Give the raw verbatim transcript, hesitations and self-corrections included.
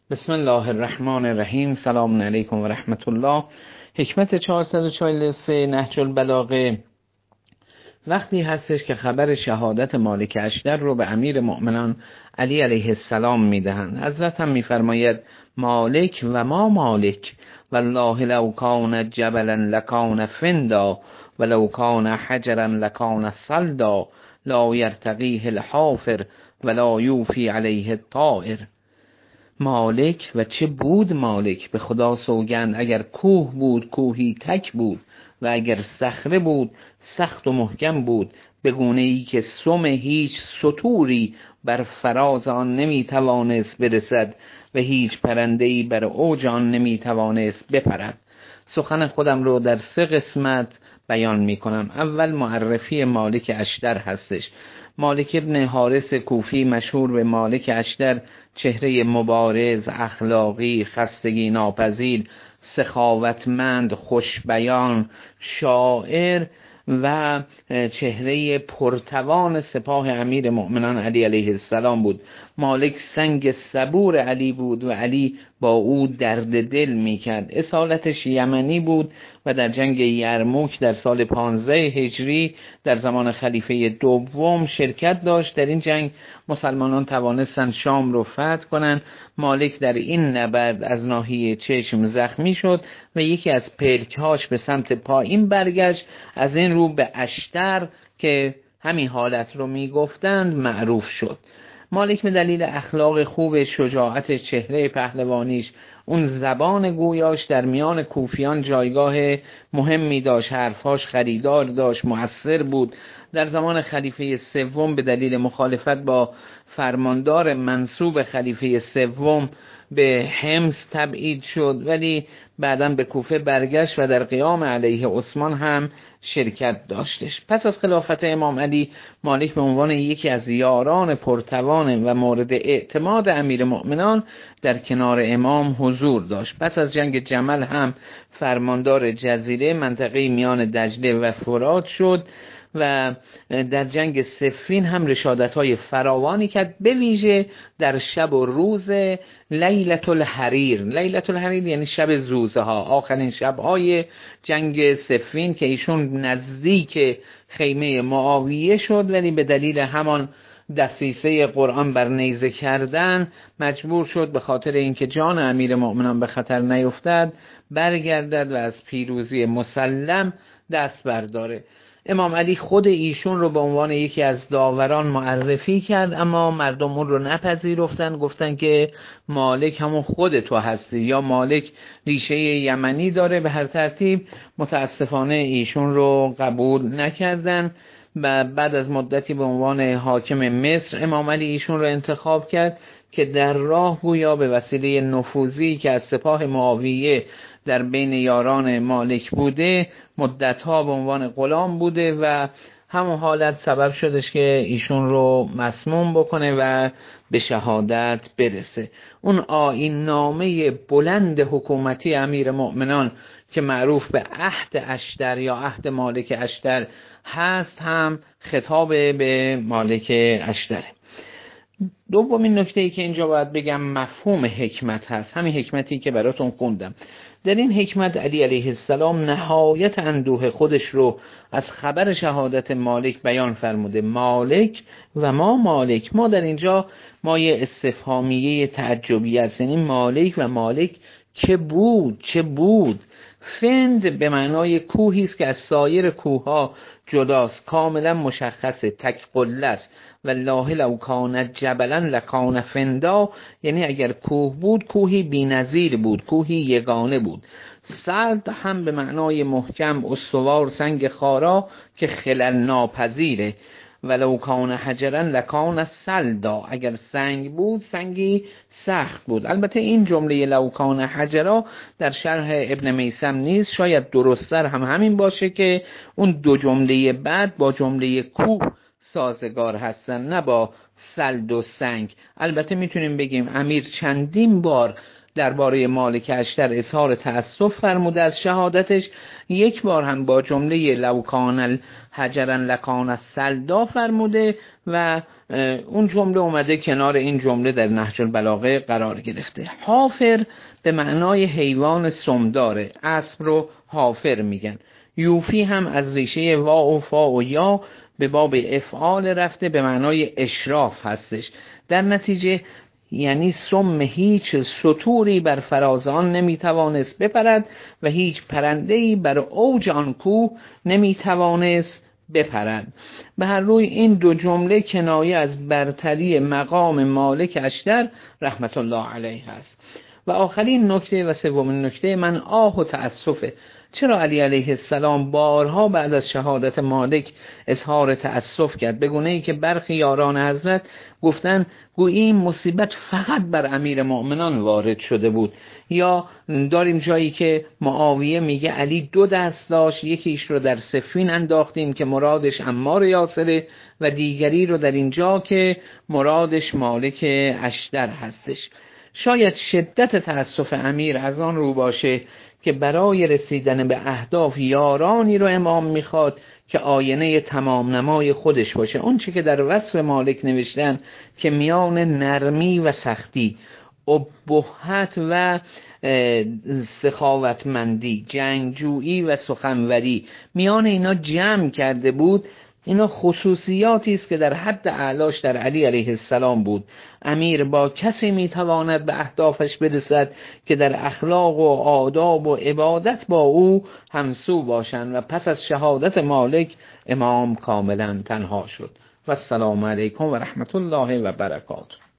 بسم الله الرحمن الرحیم. سلام علیکم و رحمت الله. حکمت چهارصد و چهل و سه نهج البلاغه وقتی هستش که خبر شهادت مالک اشتر رو به امیر مؤمنان علی علیه السلام میدهند. حضرت هم میفرماید مالک و ما مالک والله لو کان جبلا لکان فندا ولو کان حجرا لکان صلدا لا یرتقیه الحافر ولا یوفی علیه الطائر. مالک و چه بود مالک، به خدا سوگند اگر کوه بود کوهی تک بود و اگر صخره بود سخت و محکم بود، به گونه ای که سم هیچ ستوری بر فراز آن نمی توانست برسد و هیچ پرنده‌ای بر اوج آن نمی توانست بپرد. سخن خودم رو در سه قسمت بیان می کنم. اول معرفی مالک اشتر هستش. مالک ابن حارث کوفی مشهور به مالک اشتر، چهره مبارز، اخلاقی، خستگی ناپذیر، سخاوتمند، خوشبیان، شاعر و چهره پرتوان سپاه امیر مؤمنان علی علیه السلام بود. مالک سنگ صبور علی بود و علی با او درد دل میکرد. اصالتش یمنی بود و در جنگ یرموک در سال پانزده هجری در زمان خلیفه دوم شرکت داشت. در این جنگ مسلمانان توانستند شام رو فتح کنند. مالک در این نبرد از ناحیه چشم زخمی شد و یکی از پلکهاش به سمت پایین برگشت. از این رو به اشتر که همین حالت رو میگفتند معروف شد. مالک به دلیل اخلاق خوب، شجاعت چهره پهلوانیش، اون زبان گویاش در میان کوفیان جایگاه مهمی داشت، حرفاش خریدار داشت، مؤثر بود. در زمان خلیفه سوم به دلیل مخالفت با فرماندار منصوب خلیفه سوم به حمص تبعید شد، ولی بعداً به کوفه برگشت و در قیام علیه عثمان هم شرکت داشتش. پس از خلافت امام علی، مالک به عنوان یکی از یاران پرتوان و مورد اعتماد امیر مؤمنان در کنار امام حضور داشت. پس از جنگ جمل هم فرماندار جزیره منطقه میان دجله و فرات شد و در جنگ صفین هم رشادت‌های فراوانی کرد، به ویژه در شب و روز لیلة الحریر. لیلة الحریر یعنی شب زوزه ها، آخرین شب‌های جنگ صفین که ایشون نزدیک خیمه معاویه شد، ولی به دلیل همان دسیسه قرآن بر نیزه کردن مجبور شد به خاطر اینکه جان امیر مؤمنان به خطر نیفتد برگردد و از پیروزی مسلم دست برداره. امام علی خود ایشون رو به عنوان یکی از داوران معرفی کرد، اما مردم اون رو نپذیرفتن، گفتن که مالک همون خود تو هستی، یا مالک ریشه یمنی داره. به هر ترتیب متاسفانه ایشون رو قبول نکردن و بعد از مدتی به عنوان حاکم مصر امام علی ایشون رو انتخاب کرد که در راه گویا به وسیله نفوذی که از سپاه معاویه در بین یاران مالک بوده مدتها به عنوان غلام بوده و همون حالت سبب شدش که ایشون رو مسموم بکنه و به شهادت برسه. اون آیین نامه بلند حکومتی امیر مؤمنان که معروف به عهد اشتر یا عهد مالک اشتر هست هم خطاب به مالک اشتره. دومین نکته ای که اینجا باید بگم مفهوم حکمت هست، همین حکمتی که براتون خوندم. در این حکمت علی علیه السلام نهایت اندوه خودش رو از خبر شهادت مالک بیان فرموده. مالک و ما مالک، ما در اینجا مایه استفهامیه تعجبی است، یعنی مالک و مالک که بود چه بود. فند به معنای کوهی است که از سایر کوهها جداست، کاملا مشخصه، تک قله است. والله لو کان جبلا لکان فندا، یعنی اگر کوه بود کوهی بی‌نظیر بود، کوهی یگانه بود. صلد هم به معنای محکم، استوار، سنگ خارا که خلل ناپذیره. ولو کان حجرا لکان صلدا، اگر سنگ بود سنگی سخت بود. البته این جمله لو کان حجرا در شرح ابن میثم نیست، شاید درست‌تر هم همین باشه که اون دو جمله بعد با جمله کوه سازگار هستن، نه با سلد و سنگ. البته میتونیم بگیم امیر چندین بار درباره مالک اشتر اظهار تأسف فرموده از شهادتش، یک بار هم با جمله لو کان حجرا لکان الصلدا فرموده و اون جمله اومده کنار این جمله در نهج البلاغه قرار گرفته. حافر به معنای حیوان سمداره، اسب رو حافر میگن. یوفی هم از ریشه وا و فا و یا به باب افعال رفته، به معنای اشراف هستش. در نتیجه یعنی سم هیچ سطوری بر فراز آن نمیتوانست بپرد و هیچ پرنده‌ای بر اوج آن کوه نمیتوانست بپرد. به هر روی این دو جمله کنایه از برتری مقام مالک اشتر رحمت الله علیه است. و آخرین نکته و سومین نکته من آه و تأسفه. چرا علی علیه السلام بارها بعد از شهادت مالک اظهار تأسف کرد؟ به گونه ای که برخی یاران حضرت گفتن گویی این مصیبت فقط بر امیر مؤمنان وارد شده بود. یا داریم جایی که معاویه میگه علی دو دست داشت، یکیش رو در صفین انداختیم که مرادش عمار یاسره و دیگری رو در اینجا که مرادش مالک اشتر هستش. شاید شدت تأسف امیر از آن رو باشه که برای رسیدن به اهداف یارانی رو امام میخواد که آینه تمام نمای خودش باشه. اون چی که در وصف مالک نوشتن که میان نرمی و سختی، ابهت و سخاوتمندی، جنگجویی و سخنوری، میان اینا جمع کرده بود. اینا خصوصیاتی است که در حد اعلاش در علی علیه السلام بود. امیر با کسی میتواند به اهدافش برسد که در اخلاق و آداب و عبادت با او همسو باشند. و پس از شهادت مالک امام کاملا تنها شد. و السلام علیکم و رحمت الله و برکاته.